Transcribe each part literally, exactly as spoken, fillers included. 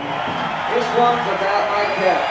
This one's about my cat.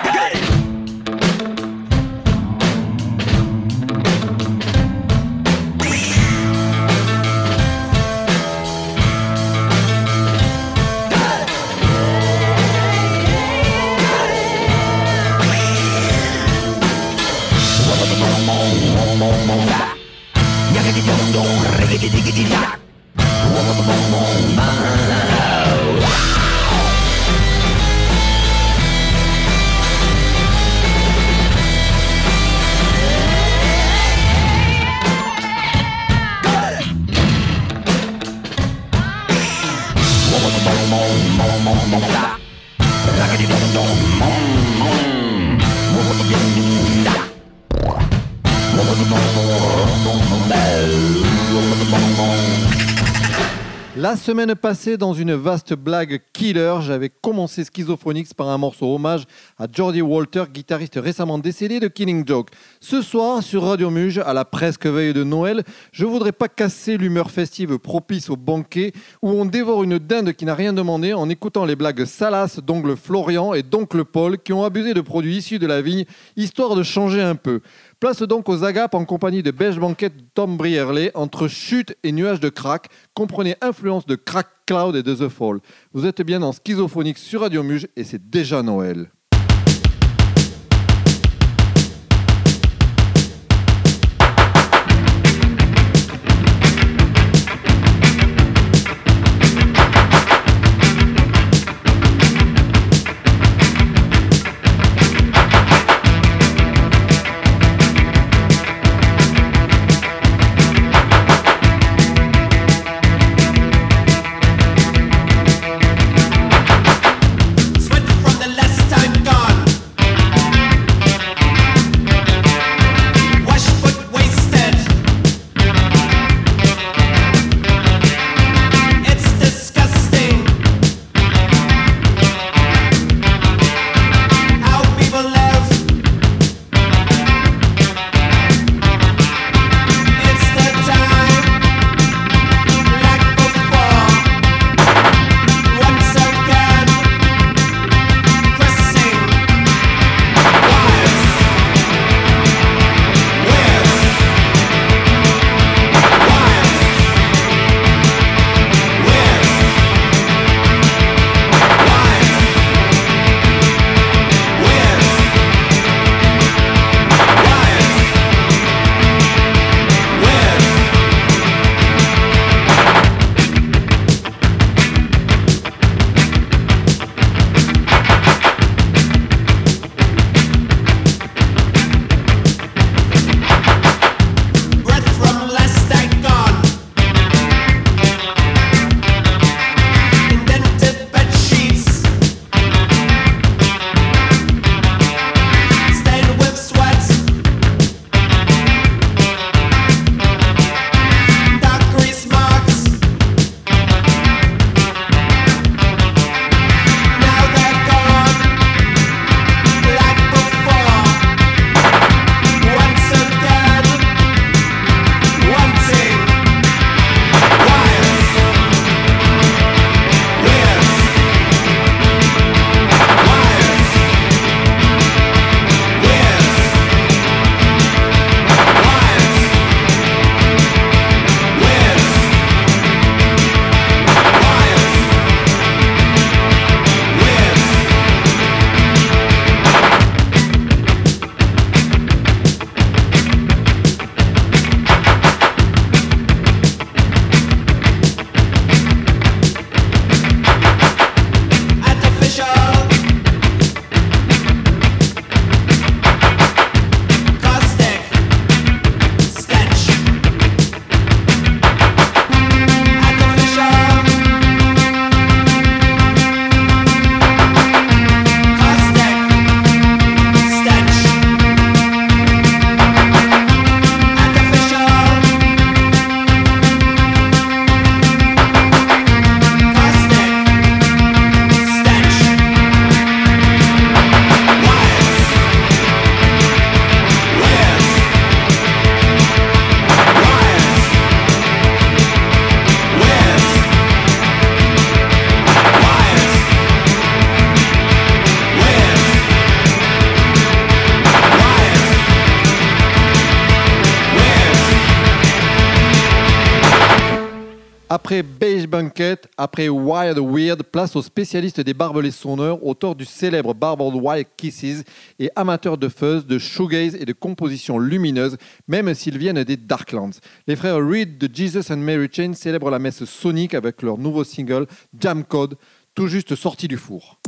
La semaine passée, dans une vaste blague killer, j'avais commencé Schizophonics par un morceau hommage à Geordie Walter, guitariste récemment décédé de Killing Joke. Ce soir, sur Radio Muge, à la presque veille de Noël, je voudrais pas casser l'humeur festive propice au banquet où on dévore une dinde qui n'a rien demandé en écoutant les blagues salaces d'oncle Florian et d'oncle Paul qui ont abusé de produits issus de la vigne, histoire de changer un peu. Place donc aux agapes en compagnie de Beige Banquette de Tom Brierley entre chute et nuages de crack. Comprenez influence de Crack Cloud et de The Fall. Vous êtes bien dans Schizophonics sur Radio Muge et c'est déjà Noël. Sweat from the last time Après Beige Banquet, après Wild Weird, place aux spécialistes des barbelés sonores, auteur du célèbre Barbed Wire Kisses et amateur de fuzz, de shoegaze et de compositions lumineuses, même s'ils viennent des Darklands. Les frères Reed de Jesus and Mary Chain célèbrent la messe sonique avec leur nouveau single Jam Code, tout juste sorti du four.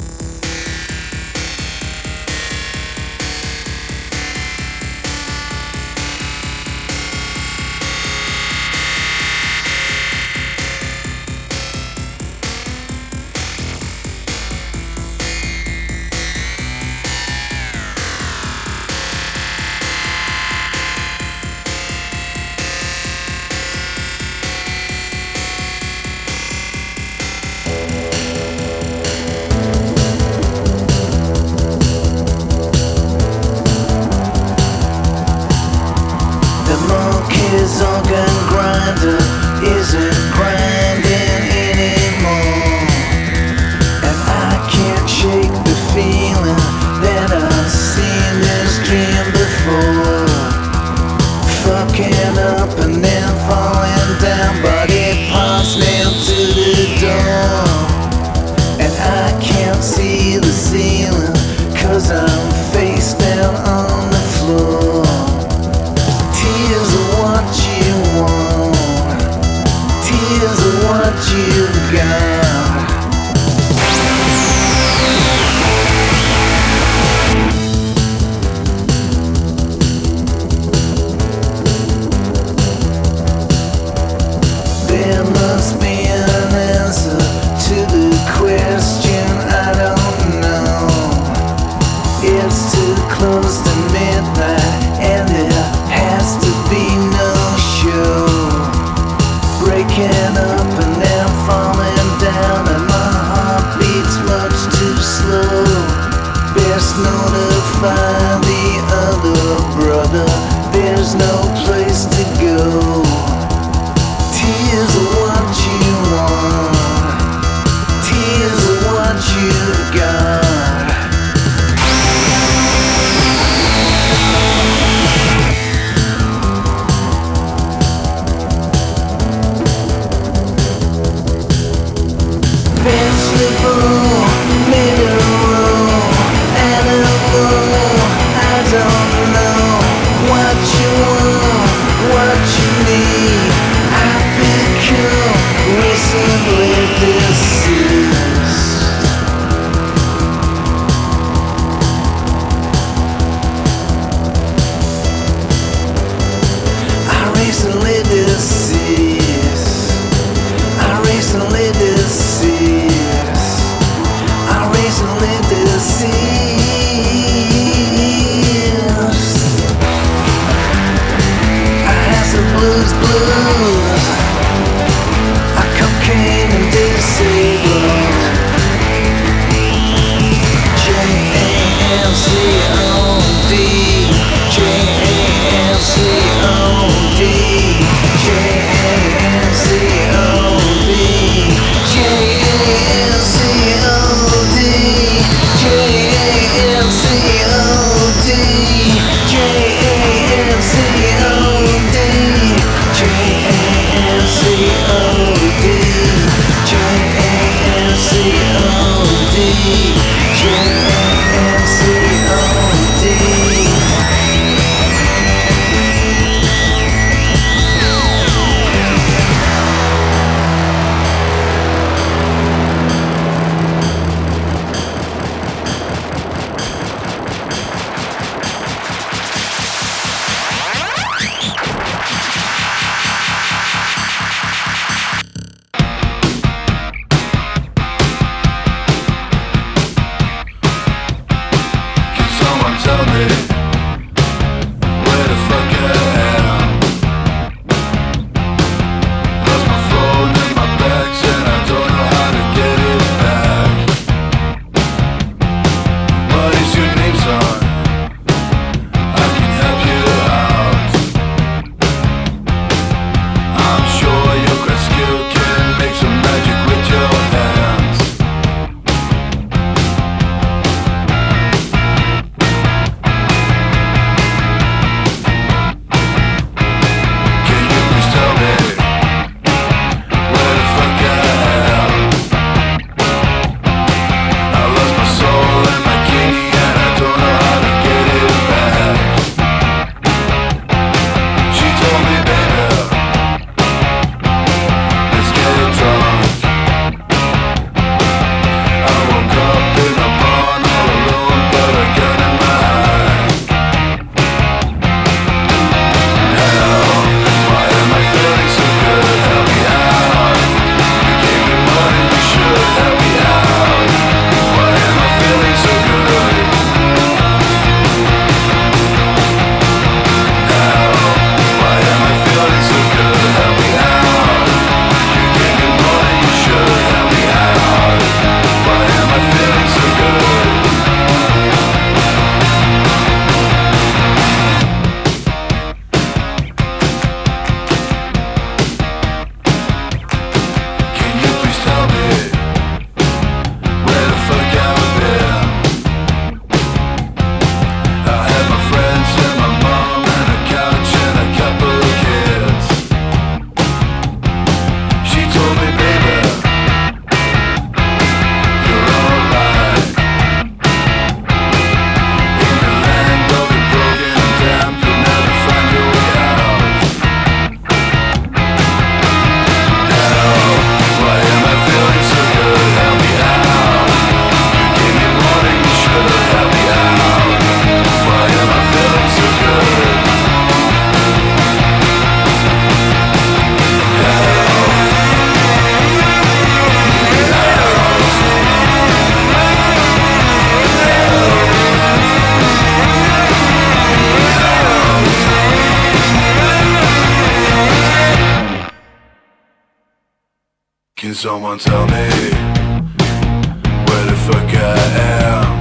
someone tell me where the fuck I am?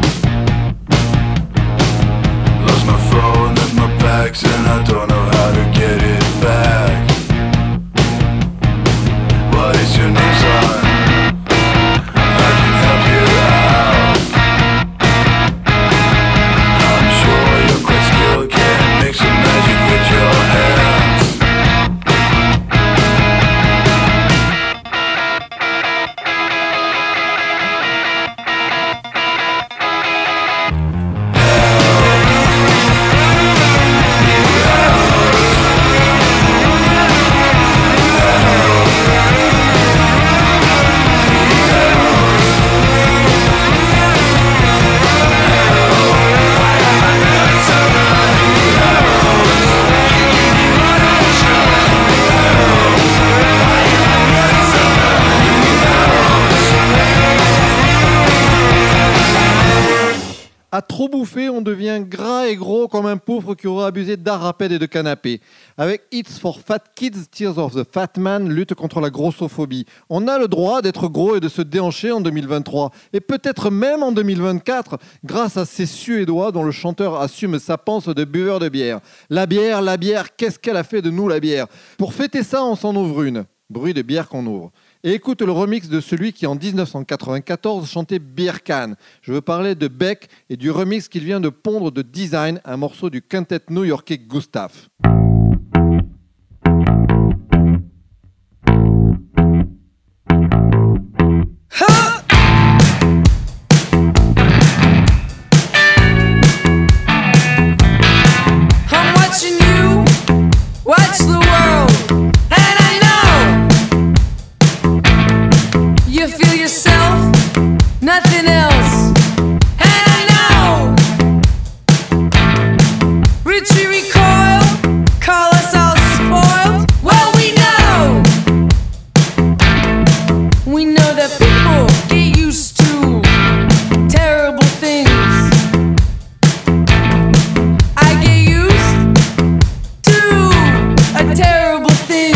Lost my phone and my bags and I don't know how to get it back. What is your name, son? I can help you out. I'm sure you're quite skilled, can make some magic with your hands. À trop bouffer, on devient gras et gros comme un pauvre qui aura abusé d'art rapide et de canapé. Avec It's for Fat Kids, Tears of the Fat Man lutte contre la grossophobie. On a le droit d'être gros et de se déhancher en deux mille vingt-trois, et peut-être même en deux mille vingt-quatre, grâce à ces Suédois dont le chanteur assume sa panse de buveur de bière. La bière, la bière, qu'est-ce qu'elle a fait de nous la bière? Pour fêter ça, on s'en ouvre une. Bruit de bière qu'on ouvre. Et écoute le remix de celui qui en dix-neuf cent quatre-vingt-quatorze chantait Beer Can. Je veux parler de Beck et du remix qu'il vient de pondre de Design, un morceau du quintet new-yorkais Gustav. Nothing else, and I know. Richie recoil, call us all spoiled. Well, we know, we know that people get used to terrible things. I get used to a terrible thing.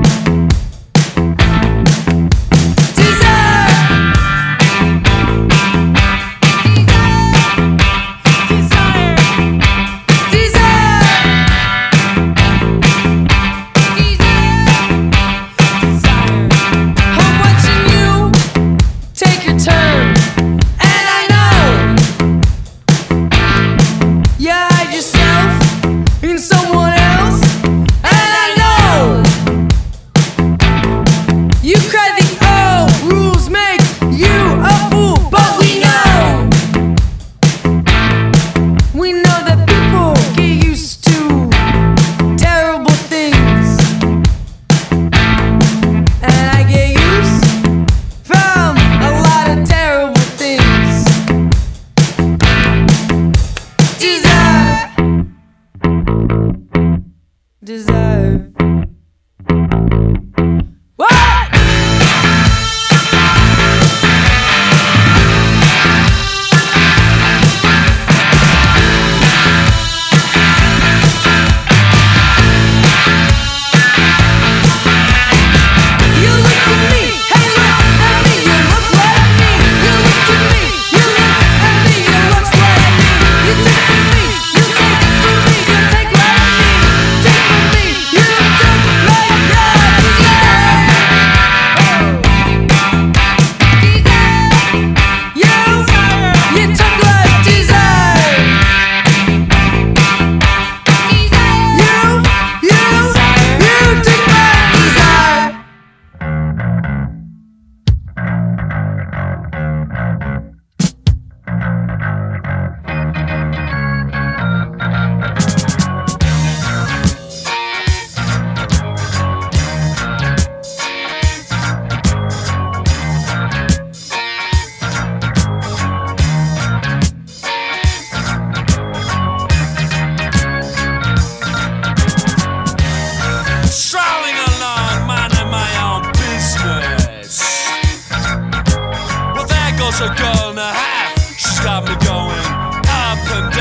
a girl and a half. She's got me going up and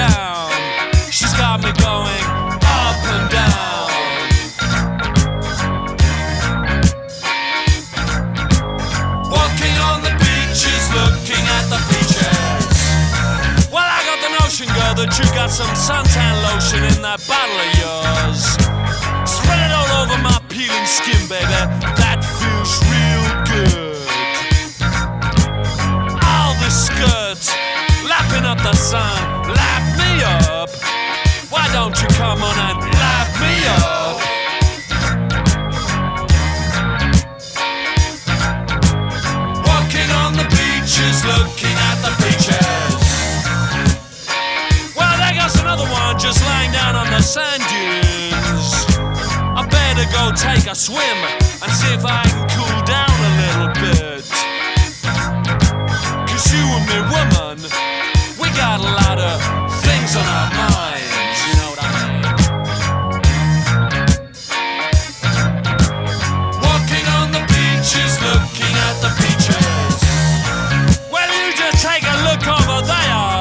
down. She's got me going up and down. know that you got some suntan lotion in that bottle of yours. Spread it all over my peeling skin, baby. That feels real good. All the skirts, lapping up the sun, lap me up. Why don't you come on and lap me up? Walking on the beaches, looking at the beaches. Well, there goes another one just lying down on the sand dunes. I better go take a swim and see if I can cool down a little bit. Cause you and me, woman, we got a lot of things on our minds, you know what I mean? Walking on the beaches, looking at the beaches. Well, you just take a look over there.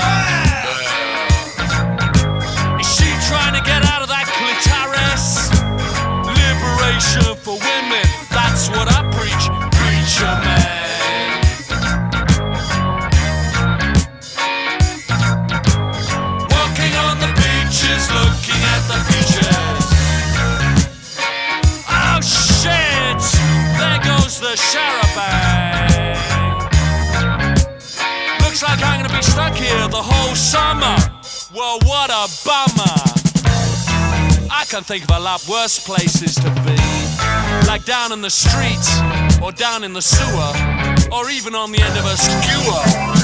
Is she trying to get out of that clitoris? Liberation for women, that's what I preach, preacher man. Walking on the beaches, looking at the beaches. Oh shit, there goes the charabanc. Looks like I'm gonna be stuck here the whole summer. Well, what a bummer. I can think of a lot worse places to be, like down in the street, or down in the sewer, or even on the end of a skewer.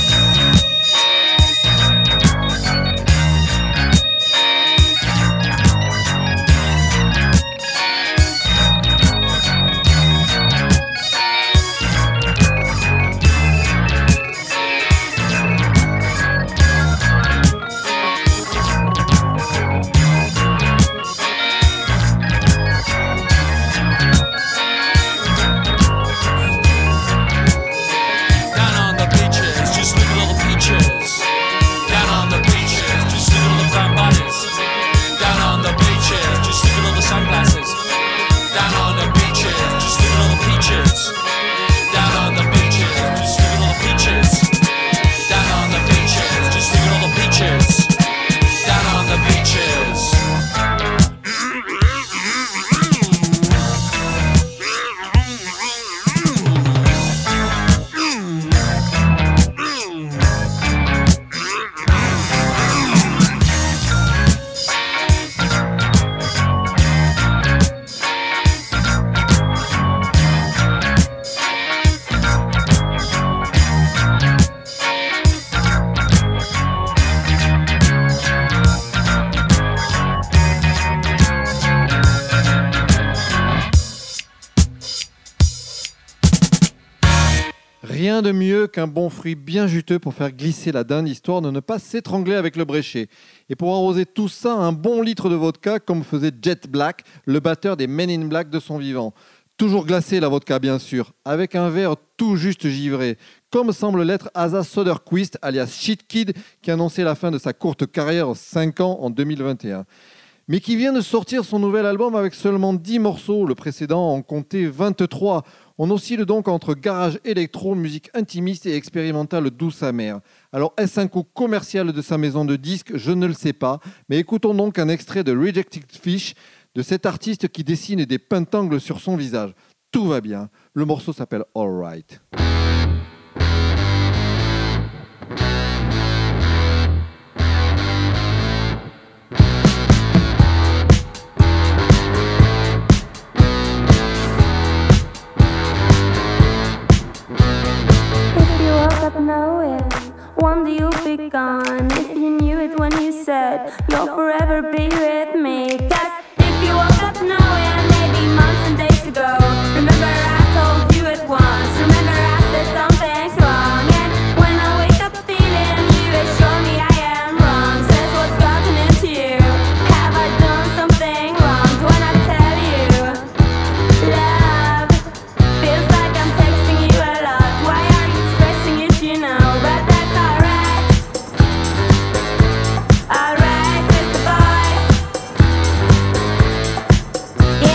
Rien de mieux qu'un bon fruit bien juteux pour faire glisser la dinde, histoire de ne pas s'étrangler avec le bréchet. Et pour arroser tout ça, un bon litre de vodka, comme faisait Jet Black, le batteur des Men in Black de son vivant. Toujours glacé la vodka, bien sûr, avec un verre tout juste givré, comme semble l'être Asa Soderquist, alias Shit Kid, qui annonçait la fin de sa courte carrière en cinq ans en deux mille vingt et un. Mais qui vient de sortir son nouvel album avec seulement dix morceaux, le précédent en comptait vingt-trois. On oscille donc entre garage électro, musique intimiste et expérimentale douce amère. Alors est-ce un coup commercial de sa maison de disques? Je ne le sais pas, mais écoutons donc un extrait de Rejected Fish, de cet artiste qui dessine des pentangles sur son visage. Tout va bien, le morceau s'appelle All Right. Knowing one day you'll be gone. If you knew it when you said you'll forever be with me. Cause if you woke up knowing maybe months and days ago, remember I told you it once. Remember I said something's wrong. And when I wake up feeling you assure me I am wrong. Says what's gotten into you. Have I done something wrong? When I tell you love feels like I'm texting you a lot. Why are you expressing it, you know? But that's alright. Alright with the boys.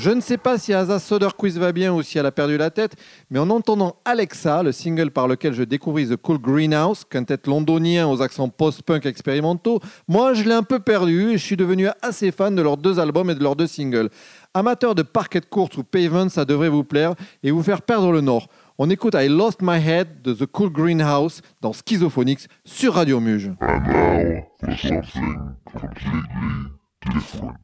Je ne sais pas si Asa Soderquist va bien ou si elle a perdu la tête, mais en entendant Alexa, le single par lequel je découvris The Cool Greenhouse, quintet londonien aux accents post-punk expérimentaux, moi je l'ai un peu perdu et je suis devenu assez fan de leurs deux albums et de leurs deux singles. Amateur de parquet de course ou pavement, ça devrait vous plaire et vous faire perdre le nord. On écoute I Lost My Head de The Cool Greenhouse dans Schizophonics sur Radio Muge. And now for something completely different.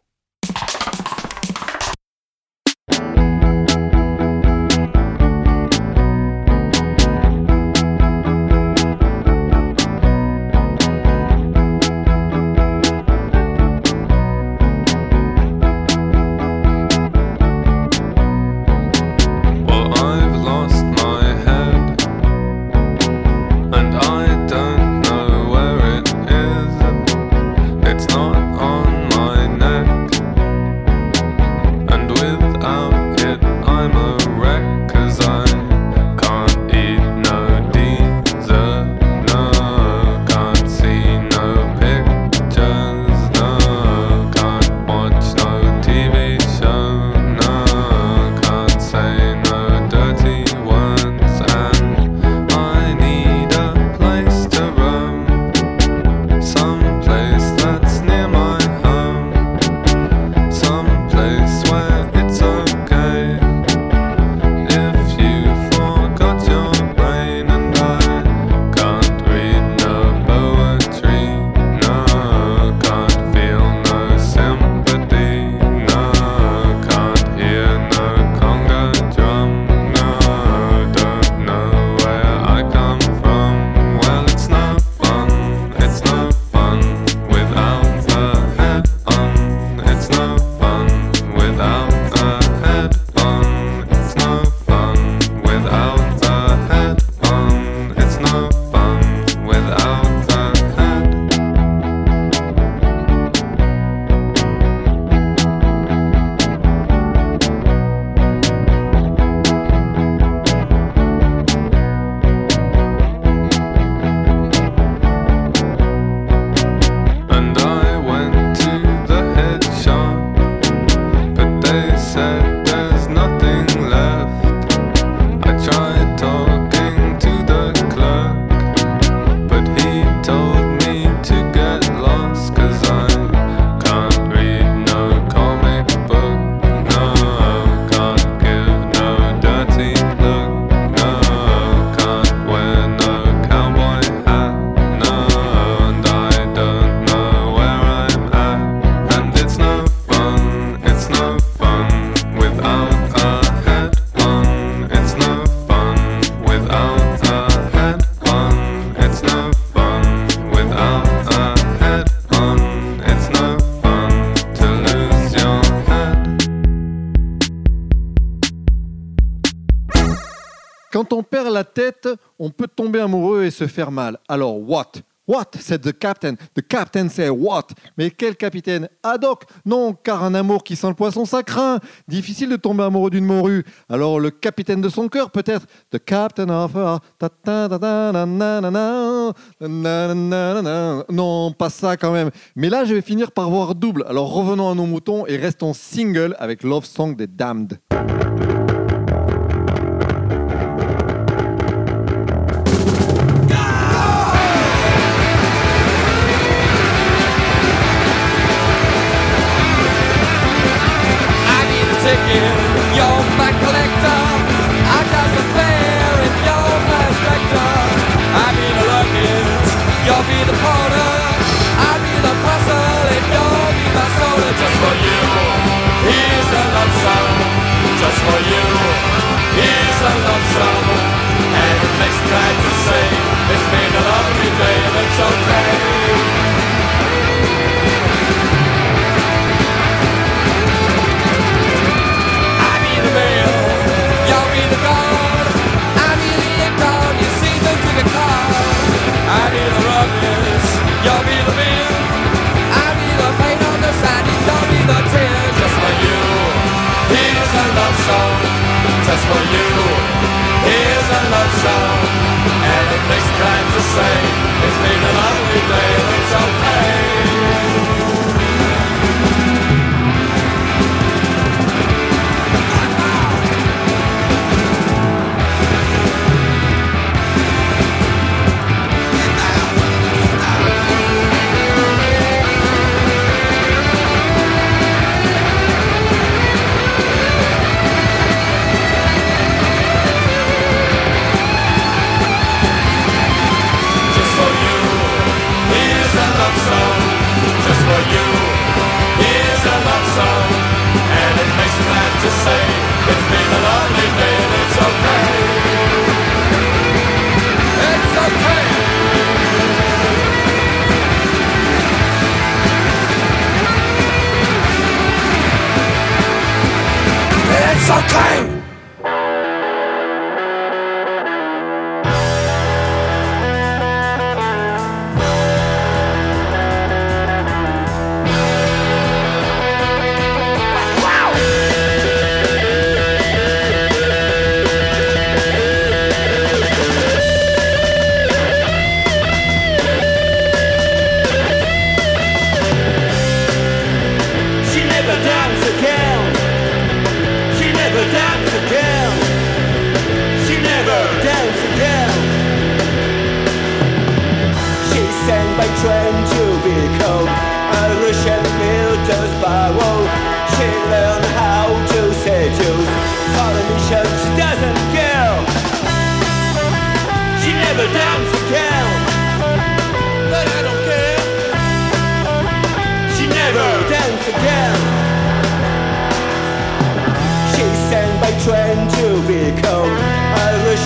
Quand on perd la tête, on peut tomber amoureux et se faire mal. Alors, what? What? Said the captain. The captain said what? Mais quel capitaine? Haddock? Non, car un amour qui sent le poisson, ça craint. Difficile de tomber amoureux d'une morue. Alors, le capitaine de son cœur, peut-être? The captain of her... Non, pas ça quand même. Mais là, je vais finir par voir double. Alors, revenons à nos moutons et restons single avec Love Song des Damned. You're my collector, I got the fair and you're my specter. I be the luggage, you'll be the porter. I be the puzzle and you'll be my soda. Just for you, here's a love song, just for you.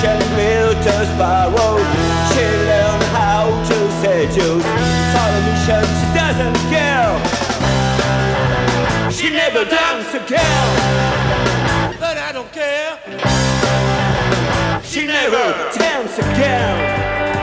mission built a sparrow. She learned how to seduce. For the mission she doesn't care. She never dance again. But I don't care. She never dance again.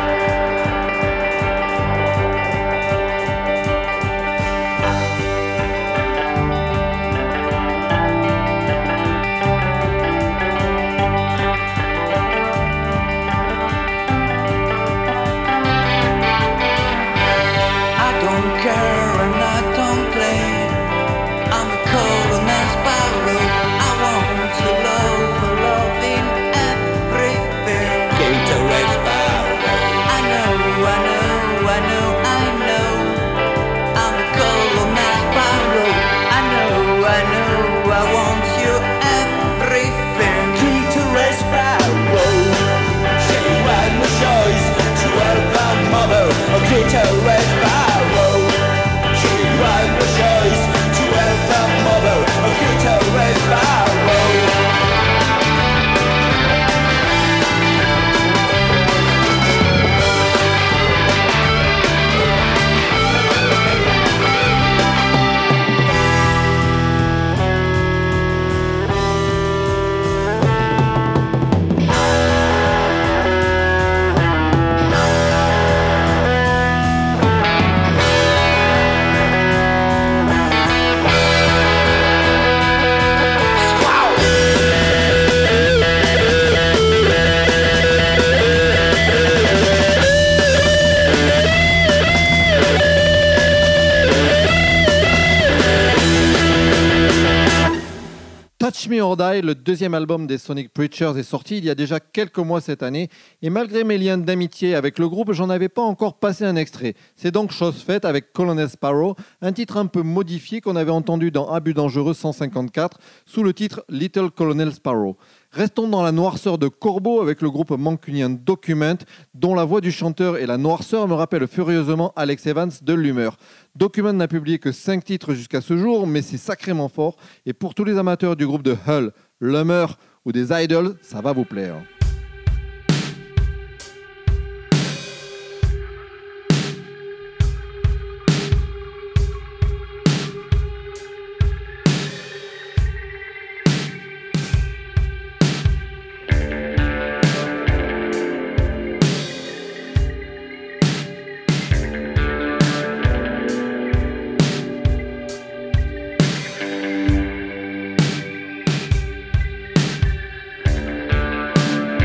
Touch Me or Die, le deuxième album des Sonic Preachers, est sorti il y a déjà quelques mois cette année et malgré mes liens d'amitié avec le groupe, j'en avais pas encore passé un extrait. C'est donc chose faite avec Colonel Sparrow, un titre un peu modifié qu'on avait entendu dans Abus Dangereux cent cinquante-quatre sous le titre Little Colonel Sparrow. Restons dans la noirceur de Corbeau avec le groupe mancunien Document, dont la voix du chanteur et la noirceur me rappellent furieusement Alex Evans de l'humeur. Document n'a publié que cinq titres jusqu'à ce jour, mais c'est sacrément fort. Et pour tous les amateurs du groupe de Hull, Lummer ou des Idols, ça va vous plaire. She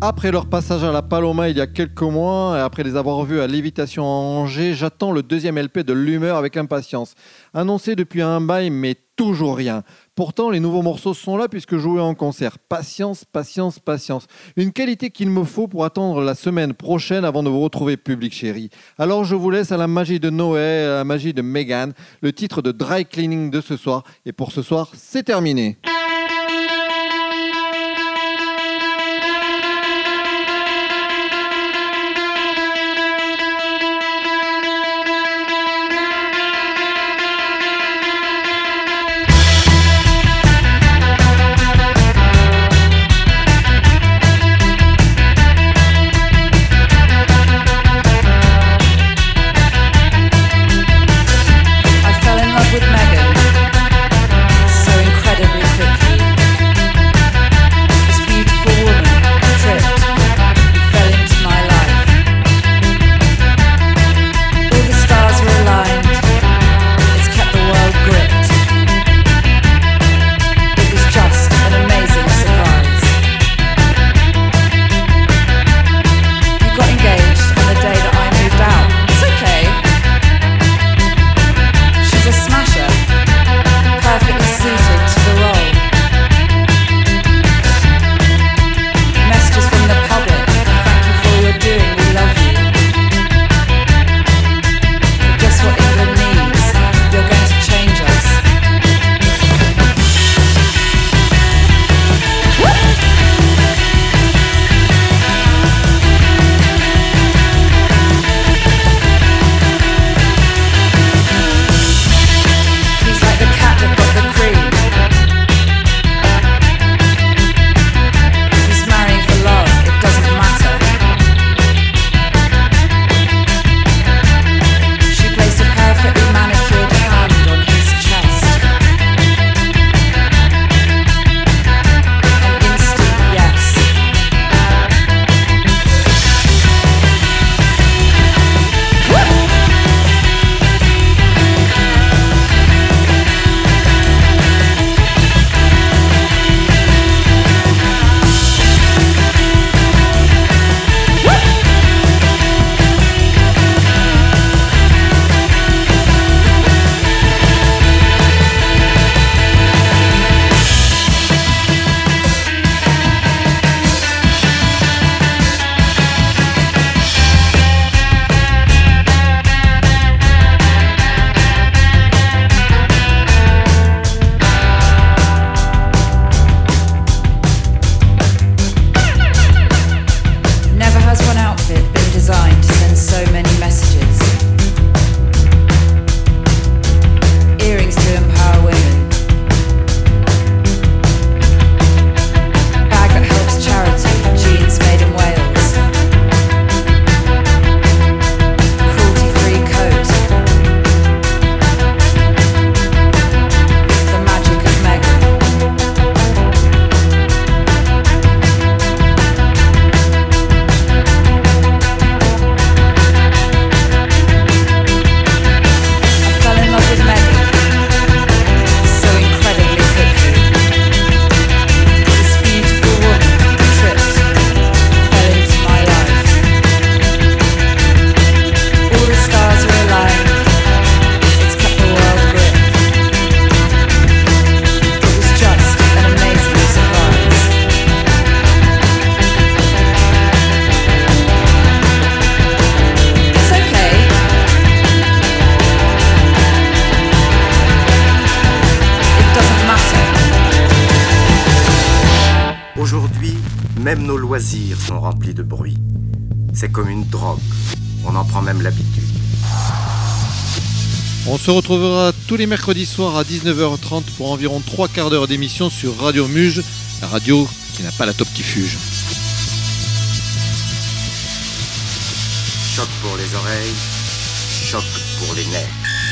Après leur passage à la Paloma il y a quelques mois, et après les avoir vus à Lévitation à Angers, j'attends le deuxième L P de l'Humeur avec impatience. Annoncé depuis un bail, mais toujours rien. Pourtant, les nouveaux morceaux sont là puisque joués en concert. Patience, patience, patience. Une qualité qu'il me faut pour attendre la semaine prochaine avant de vous retrouver, public chéri. Alors je vous laisse à la magie de Noé, à la magie de Megan, le titre de Dry Cleaning de ce soir. Et pour ce soir, c'est terminé. Même nos loisirs sont remplis de bruit. C'est comme une drogue. On en prend même l'habitude. On se retrouvera tous les mercredis soirs à dix-neuf heures trente pour environ trois quarts d'heure d'émission sur Radio Muge, la radio qui n'a pas la top qui fuge. Choc pour les oreilles, choc pour les nerfs.